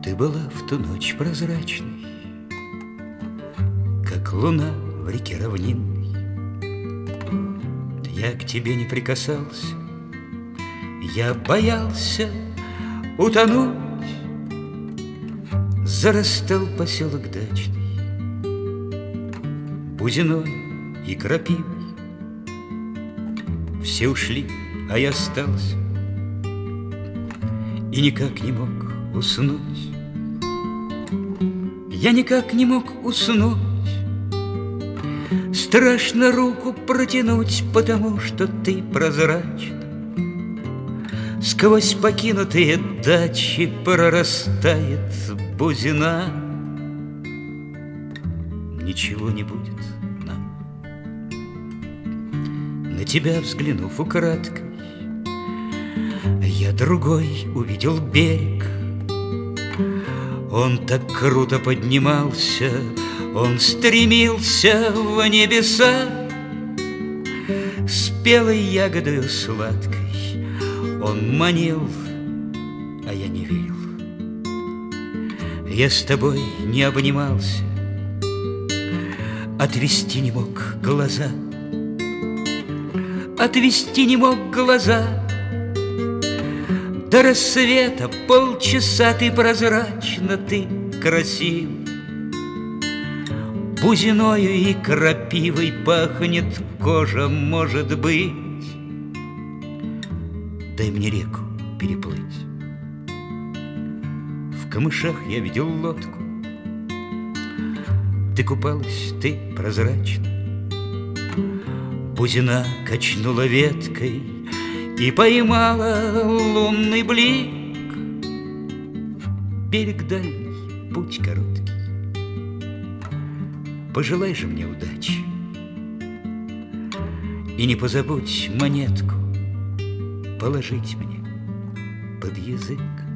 Ты была в ту ночь прозрачной, как луна в реке равнинной. Я к тебе не прикасался, я боялся утонуть. Зарастал поселок дачный бузиной и крапивой. Все ушли, а я остался и никак не мог уснуть. Я никак не мог уснуть. Страшно руку протянуть, потому что ты прозрачна. Сквозь покинутые дачи прорастает бузина. Ничего не будет нам. На тебя взглянув украдкой, я другой увидел берег. Он так круто поднимался, он стремился в небеса. Спелой ягодою сладкой он манил, а я не верил. Я с тобой не обнимался, отвести не мог глаза, отвести не мог глаза. До рассвета полчаса ты прозрачна, ты красив. Бузиною и крапивой пахнет кожа, может быть. Дай мне реку переплыть. В камышах я видел лодку. Ты купалась, ты прозрачна. Бузина качнула веткой и поймала лунный блик. Берег дальний, путь короткий. Пожелай же мне удачи и не позабудь монетку положить мне под язык.